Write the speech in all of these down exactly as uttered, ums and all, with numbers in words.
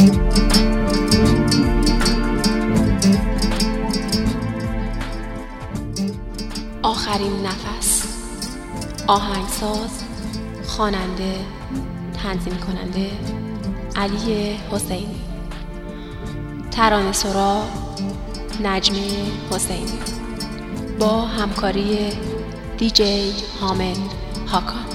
آخرین نفس. آهنگساز، خواننده، تنظیم کننده علی حسینی. ترانه سرا نجمه حسینی با همکاری دیجی حامد هاکان.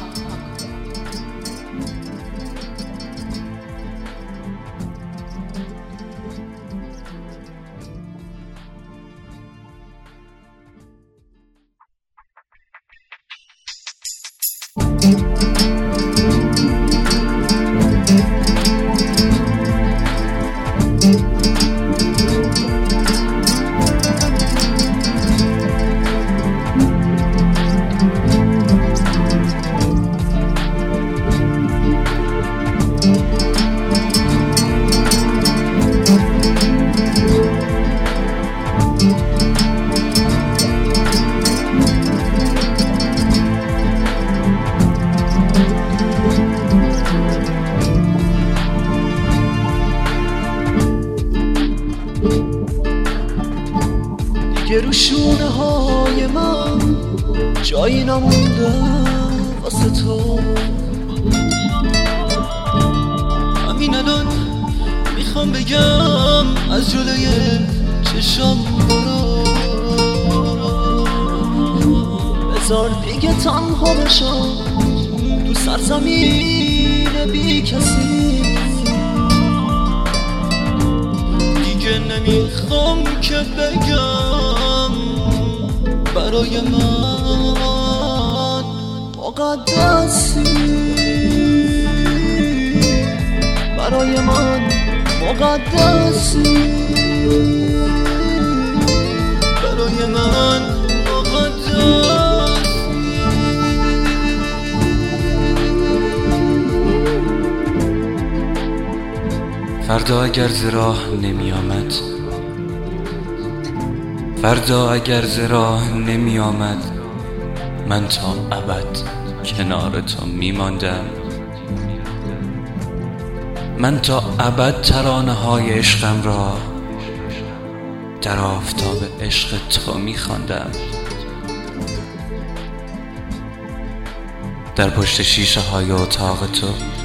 دیگه رو شونه های من جایی نمونده واسه تو. همین الان میخوام بگم از جلوی چشم برو، بذار دیگه تنها بشم تو سرزمین بی کسی. دیگه نمیخوام که بگم برای من مقدسی، برای من مقدسی، برای من مقدسی. فردا اگر ز راه نمی آمد، فردا اگر ز راه نمی آمد، من تا ابد کنار تو می ماندم. من تا ابد ترانه های عشقم را در آفتاب عشق تو می خواندم. در پشت شیشه های اتاق تو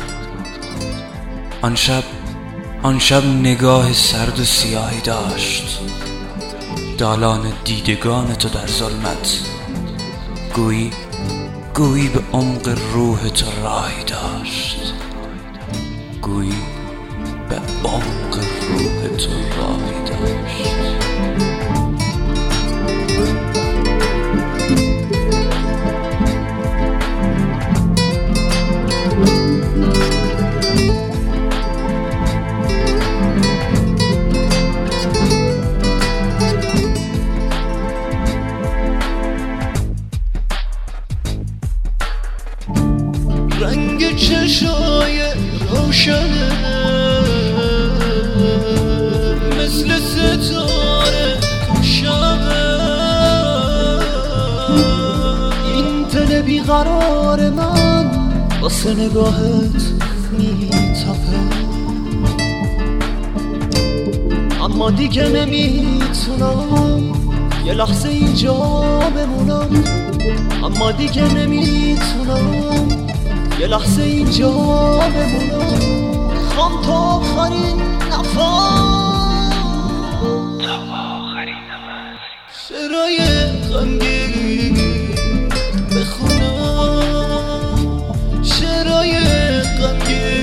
آن شب آن شب نگاه سرد و سیاهی داشت، دالان دیدگان تو در ظلمت، گویی گویی به عمق روح تو راهی داشت، گویی به عمق روح تو راهی داشت. رنگ چشای روشنه مثل ستاره تو شبه، این دل بیقرار من واسه نگاهت میتپه. اما دیگه نمیتونم یه لحظه اینجا بمونم، اما دیگه نمیتونم یه لحظه اینجا بمونم. خوام تا آخرین نفس، تا آخرین نفس شعرهای غمگین بخونم، شعرهای غمگین